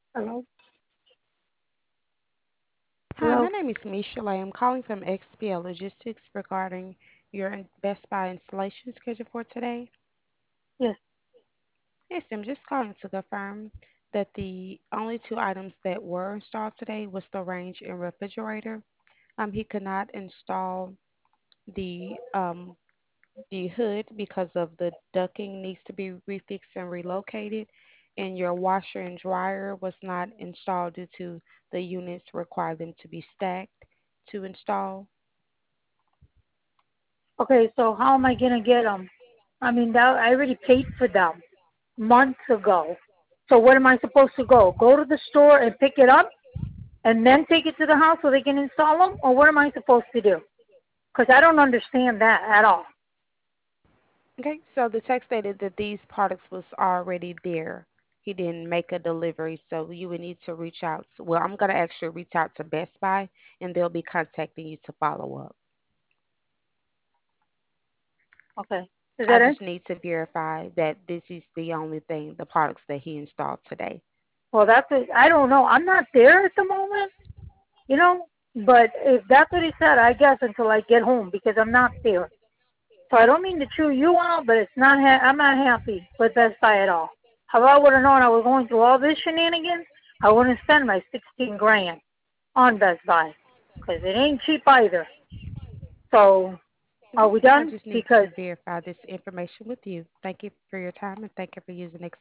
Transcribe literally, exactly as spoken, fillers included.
Hello? Hi, my Hello? name is Misha Lay. I'm calling from X P L Logistics regarding your in- Best Buy installation schedule for today. Yes. Yes, I'm just calling to confirm that the only two items that were installed today was the range and refrigerator. Um, he could not install the um, the hood because of the ducting needs to be refixed and relocated, and your washer and dryer was not installed due to the units require them to be stacked to install. Okay, so how am I going to get them? I mean, that, I already paid for them months ago. So what am I supposed to go? Go to the store and pick it up and then take it to the house so they can install them? Or what am I supposed to do? Because I don't understand that at all. Okay, so the text stated that these products was already there. He didn't make a delivery, so you would need to reach out. To, well, I'm gonna actually reach out to Best Buy, and they'll be contacting you to follow up. Okay. Is I that it? just need to verify that this is the only thing, the products that he installed today. Well, that's it. I don't know. I'm not there at the moment, you know. But if that's what he said, I guess until I get home because I'm not there. So I don't mean to chew you out, but it's not. Ha- I'm not happy with Best Buy at all. How I would have known I was going through all this shenanigans, I wouldn't spend my sixteen grand on Best Buy because it ain't cheap either. So are Mhm. we I done? just need Because to verify this information with you. Thank you for your time and thank you for using